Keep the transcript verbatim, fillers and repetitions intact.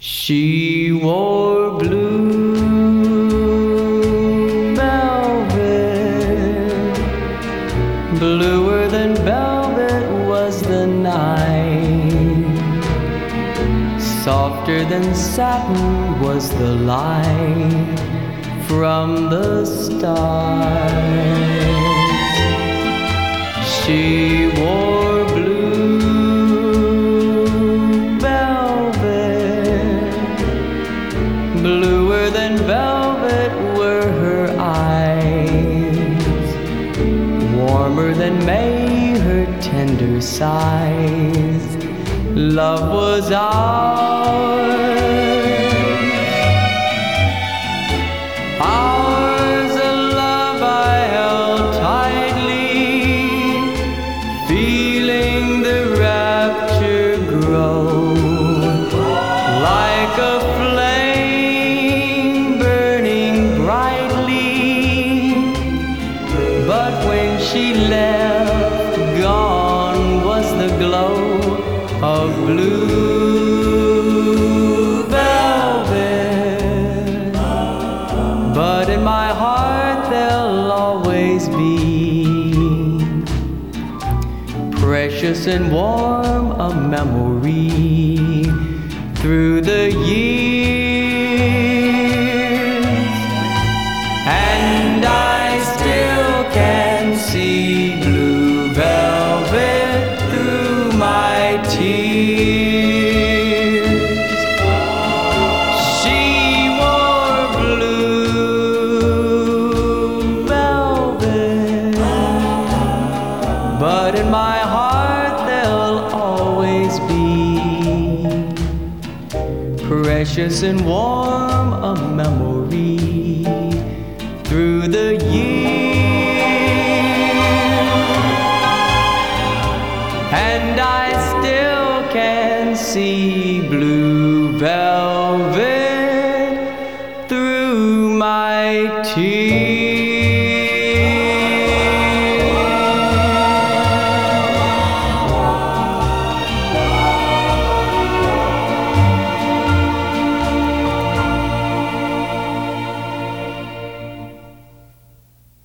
She wore blue velvet, bluer than velvet was the night, softer than satin was the light from the stars. She wore blue velvet, bluer than velvet were her eyes, warmer than May her tender sighs. Love was ours, ours a love I held tightly, feeling the rapture grow like a flame burning brightly. But when she left, gone was the glow of blue velvet. But in my heart there'll always be, precious and warm, a memory through the years. And I still can see blue velvet through my tears. She wore blue velvet, but in my heart there'll always be, precious and warm, a memory through the years. And I still can see blue velvet through my tears.